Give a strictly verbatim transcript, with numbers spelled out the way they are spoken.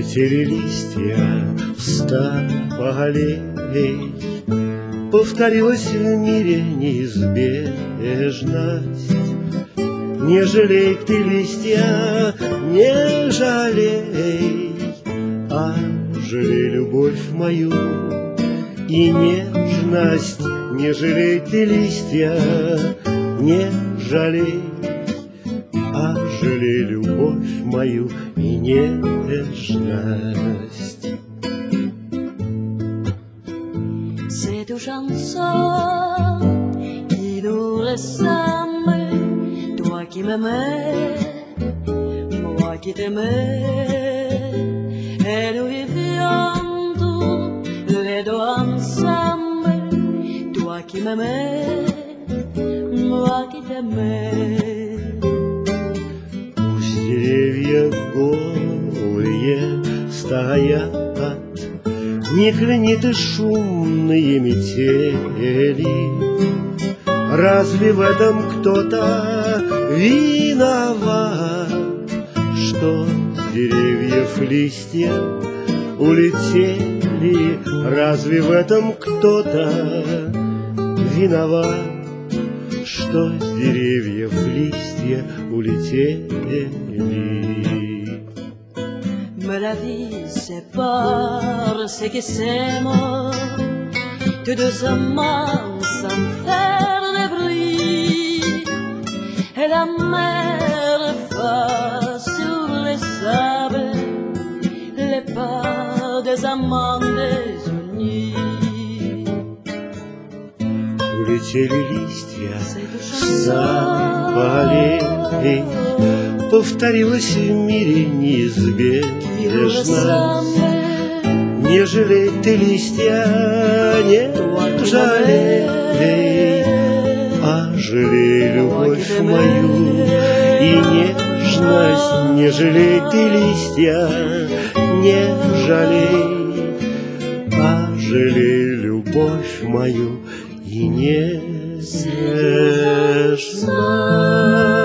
Улетели листья в стан полей, повторилась в мире неизбежность. Не жалей ты листья, не жалей, а жалей любовь мою и нежность. Не жалей ты листья, не жалей, а жалей любовь мою и нежность. C'est une chanson qui nous ressemble, toi qui m'aimais, moi qui t'aimais, et nous vivions tous les deux ensemble, toi qui m'aimais, moi qui t'aimais. Пусть деревья голые стоят, не клянет и шумные метели. Разве в этом кто-то виноват, что с деревьев листья улетели? Разве в этом кто-то виноват, что с деревьев листья улетели? Mais la vie c'est parce que c'est mort, tous deux amants sans faire de bruit, et la mer efface sur les sables les pas des amants désunis. Улетели листья за полей, повторилась в мире неизбежность. Не жалей ты листья, не жалей, а жалей любовь мою и нежность. Не жалей ты листья, не жалей, а жалей любовь мою и нежность.